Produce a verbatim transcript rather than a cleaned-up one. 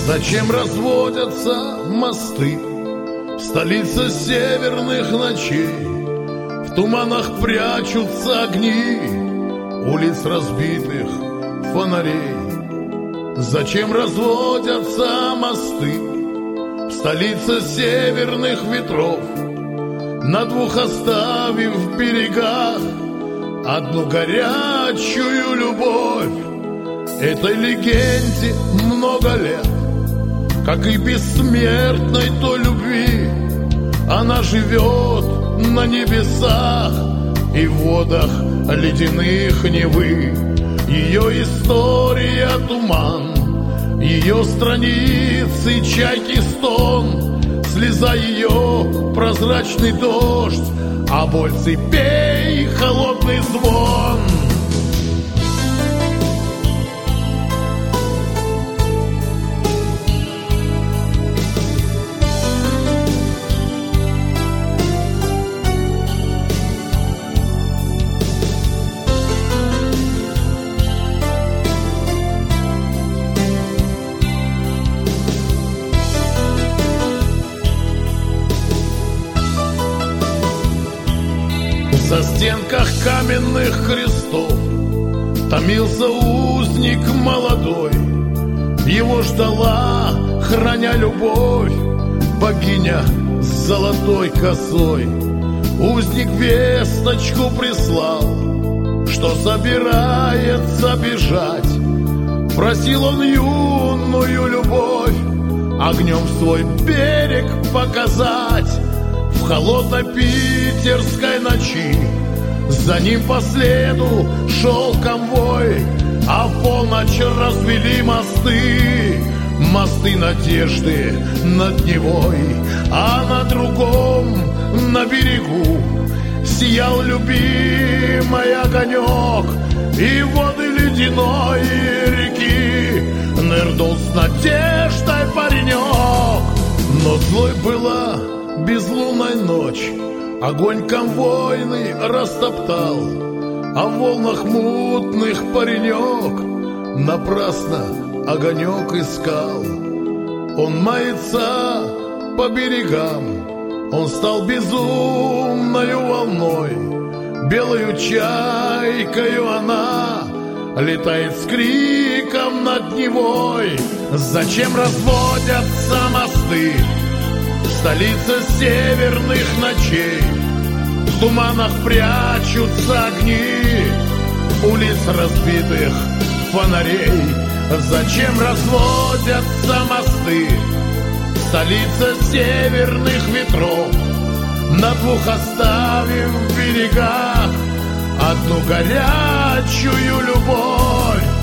Зачем разводятся мосты в столице северных ночей? В туманах прячутся огни улиц разбитых фонарей. Зачем разводятся мосты в столице северных ветров, на двух оставив в берегах одну горячую любовь? Этой легенде много лет, как и бессмертной той любви. Она живет на небесах и в водах ледяных Невы. Ее история туман, ее страницы чайки стон, слеза ее прозрачный дождь, а боль цепей холодный звон. За стенках каменных крестов томился узник молодой. Его ждала, храня любовь, богиня с золотой косой. Узник весточку прислал, что собирается бежать. Просил он юную любовь огнем свой берег показать. В холодной питерской ночи за ним по следу шел конвой, а в полночь развели мосты, мосты надежды над Невой. А на другом, на берегу, сиял любимый огонек, и воды ледяной реки нырнул с надеждой паренек. Но злой была безлунная ночь, огонь конвойный растоптал, а в волнах мутных паренек напрасно огонек искал. Он мается по берегам, он стал безумною волной, белою чайкою она летает с криком над Невой. Зачем разводятся мосты в столице северных ночей? В туманах прячутся огни улиц разбитых фонарей. Зачем разводятся мосты в столице северных ветров, на двух оставив в берегах одну горячую любовь?